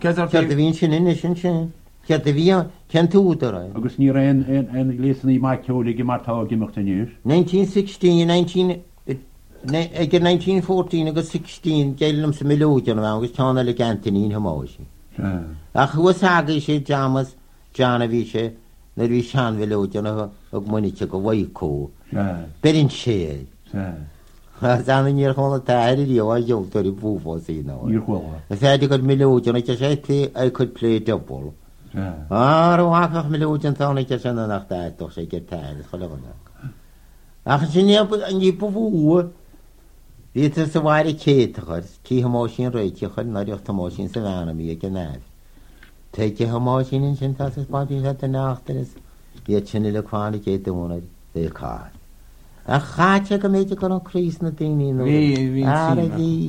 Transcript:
Cead a bhíonn sin in sin sin. Cead a bhí cean tú ra. Agus ní raon an lésanna má ceolaí go martá gimachta níos. 1916, 1914 agus 16 géilm sa milóidean agus tána le gantaín hamáisi. Ach chuas aga sé jamas Jana bhí sé na bhí sean milóidean ag muite go bhaicó. Berin sé. Zana níor chuna táirí bhá joogtarí búfá sí ná. Na féidir go milóidean ag sé I could play double. Áhachach milóidean tána ce sena nach dáitoch sé gur táir cholegana. Ach sin ní bhú Bhí sa bhair céitechar, tí hamáisín réitiechar naíocht hamáisín sa bhena mí go náid. Teige hamáisín sin tá spáí a nachtaras, iad sinna le chána céitúna é cá. A cháte go méidir go an crís na daoine